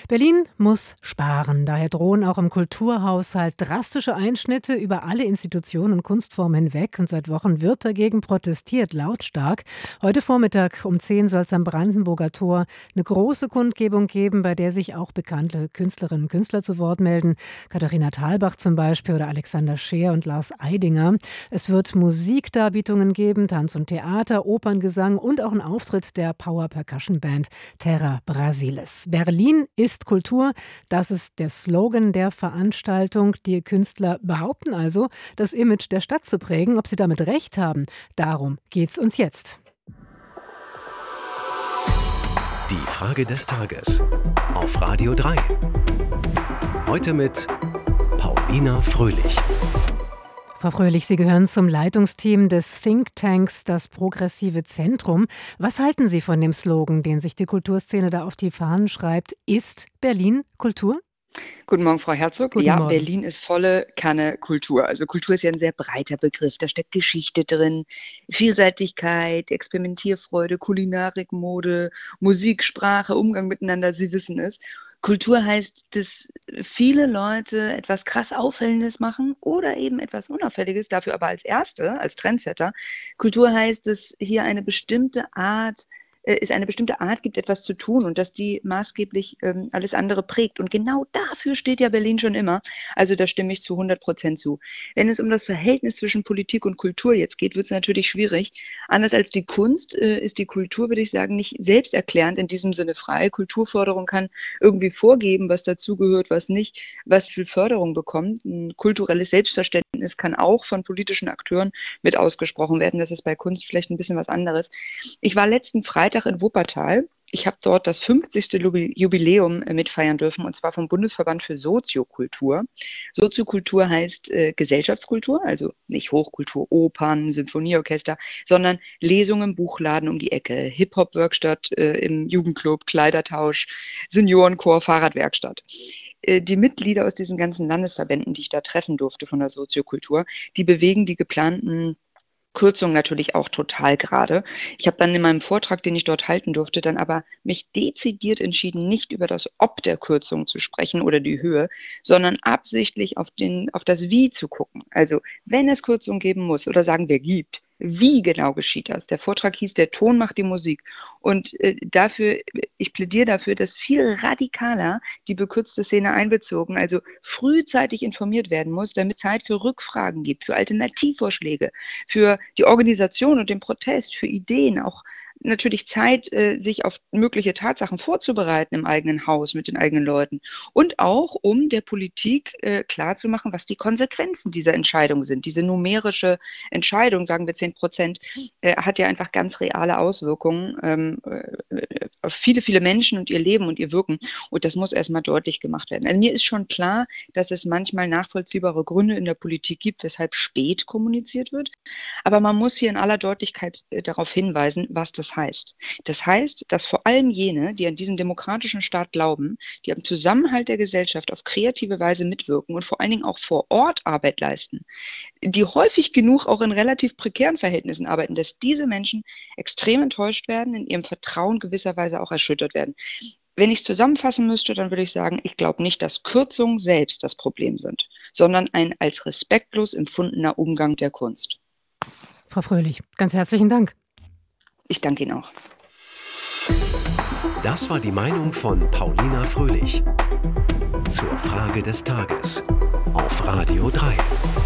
Berlin muss sparen. Daher drohen auch im Kulturhaushalt drastische Einschnitte über alle Institutionen und Kunstformen hinweg. Und seit Wochen wird dagegen protestiert, lautstark. Heute Vormittag um 10 soll es am Brandenburger Tor eine große Kundgebung geben, bei der sich auch bekannte Künstlerinnen und Künstler zu Wort melden. Katharina Thalbach zum Beispiel oder Alexander Scheer und Lars Eidinger. Es wird Musikdarbietungen geben, Tanz und Theater, Operngesang und auch einen Auftritt der Power Percussion Band Terra Brasilis. Berlin ist Kultur, das ist der Slogan der Veranstaltung. Die Künstler behaupten also, das Image der Stadt zu prägen. Ob sie damit recht haben, darum geht's uns jetzt. Die Frage des Tages auf Radio 3. Heute mit Paulina Fröhlich. Frau Fröhlich, Sie gehören zum Leitungsteam des Thinktanks Das Progressive Zentrum. Was halten Sie von dem Slogan, den sich die Kulturszene da auf die Fahnen schreibt? Ist Berlin Kultur? Guten Morgen, Frau Herzog. Guten Ja, Morgen. Berlin ist volle Kanne Kultur. Also Kultur ist ja ein sehr breiter Begriff. Da steckt Geschichte drin, Vielseitigkeit, Experimentierfreude, Kulinarik, Mode, Musik, Sprache, Umgang miteinander. Sie wissen es. Kultur heißt, dass viele Leute etwas krass Auffällendes machen oder eben etwas Unauffälliges, dafür aber als Erste, als Trendsetter. Kultur heißt, dass hier eine bestimmte Art gibt, etwas zu tun und dass die maßgeblich alles andere prägt. Und genau dafür steht ja Berlin schon immer. Also da stimme ich zu 100% zu. Wenn es um das Verhältnis zwischen Politik und Kultur jetzt geht, wird es natürlich schwierig. Anders als die Kunst ist die Kultur, würde ich sagen, nicht selbsterklärend in diesem Sinne frei. Kulturförderung kann irgendwie vorgeben, was dazugehört, was nicht, was viel Förderung bekommt. Ein kulturelles Selbstverständnis kann auch von politischen Akteuren mit ausgesprochen werden. Das ist bei Kunst vielleicht ein bisschen was anderes. Ich war letzten Freitag in Wuppertal. Ich habe dort das 50. Jubiläum mitfeiern dürfen, und zwar vom Bundesverband für Soziokultur. Soziokultur heißt Gesellschaftskultur, also nicht Hochkultur, Opern, Symphonieorchester, sondern Lesungen im Buchladen um die Ecke, Hip-Hop-Werkstatt im Jugendclub, Kleidertausch, Seniorenchor, Fahrradwerkstatt. Die Mitglieder aus diesen ganzen Landesverbänden, die ich da treffen durfte von der Soziokultur, die bewegen die geplanten Kürzung natürlich auch total gerade. Ich habe dann in meinem Vortrag, den ich dort halten durfte, dann aber mich dezidiert entschieden, nicht über das Ob der Kürzung zu sprechen oder die Höhe, sondern absichtlich auf das Wie zu gucken. Also wenn es Kürzungen geben muss oder sagen wir gibt, wie genau geschieht das? Der Vortrag hieß, der Ton macht die Musik. Und ich plädiere dafür, dass viel radikaler die bekürzte Szene einbezogen, also frühzeitig informiert werden muss, damit Zeit für Rückfragen gibt, für Alternativvorschläge, für die Organisation und den Protest, für Ideen, auch natürlich Zeit, sich auf mögliche Tatsachen vorzubereiten im eigenen Haus mit den eigenen Leuten und auch, um der Politik klarzumachen, was die Konsequenzen dieser Entscheidung sind. Diese numerische Entscheidung, sagen wir 10%, hat ja einfach ganz reale Auswirkungen auf viele, viele Menschen und ihr Leben und ihr Wirken, und das muss erstmal deutlich gemacht werden. Also mir ist schon klar, dass es manchmal nachvollziehbare Gründe in der Politik gibt, weshalb spät kommuniziert wird, aber man muss hier in aller Deutlichkeit darauf hinweisen, was das heißt. Das heißt, dass vor allem jene, die an diesen demokratischen Staat glauben, die am Zusammenhalt der Gesellschaft auf kreative Weise mitwirken und vor allen Dingen auch vor Ort Arbeit leisten, die häufig genug auch in relativ prekären Verhältnissen arbeiten, dass diese Menschen extrem enttäuscht werden, in ihrem Vertrauen gewisserweise auch erschüttert werden. Wenn ich es zusammenfassen müsste, dann würde ich sagen, ich glaube nicht, dass Kürzungen selbst das Problem sind, sondern ein als respektlos empfundener Umgang der Kunst. Frau Fröhlich, ganz herzlichen Dank. Ich danke Ihnen auch. Das war die Meinung von Paulina Fröhlich zur Frage des Tages auf Radio 3.